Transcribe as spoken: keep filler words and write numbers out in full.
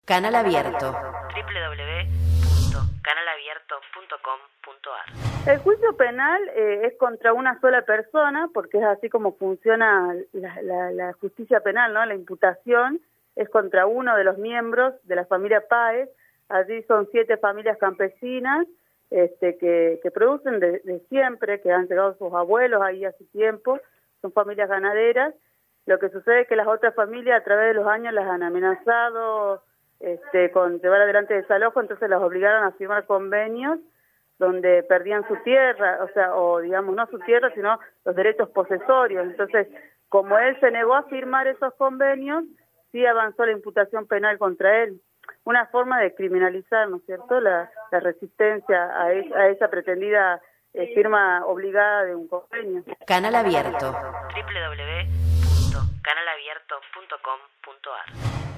Canal Abierto. doble u doble u doble u punto canal abierto punto com punto a r. El juicio penal eh, es contra una sola persona, porque es así como funciona la, la, la justicia penal, ¿no? La imputación es contra uno de los miembros de la familia Páez. Allí son siete familias campesinas este, que, que producen de, de siempre, que han llegado sus abuelos ahí hace tiempo, son familias ganaderas. Lo que sucede es que las otras familias a través de los años las han amenazado este, con llevar adelante desalojo, entonces las obligaron a firmar convenios donde perdían su tierra, o sea, o digamos no su tierra, sino los derechos posesorios. Entonces, como él se negó a firmar esos convenios, sí avanzó la imputación penal contra él. Una forma de criminalizar, ¿no es cierto?, la, la resistencia a, es, a esa pretendida eh, firma obligada de un convenio. Canal Abierto. doble u doble u doble u punto canal abierto punto com punto a r.